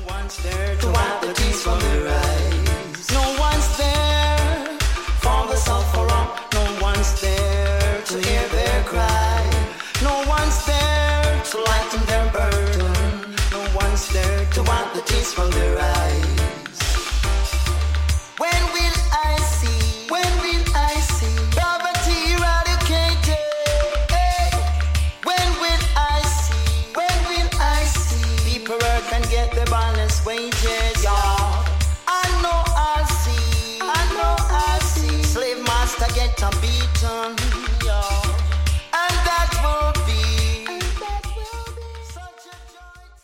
one's there to wipe the tears from their eyes. No one's there for the sufferer. No one's there to hear their cry. No one's there to lighten their burden. No one's there to wipe the tears from their eyes. When will I see? When will I see poverty eradicated? Hey. When will I see? When will I see people work and get their balance wages?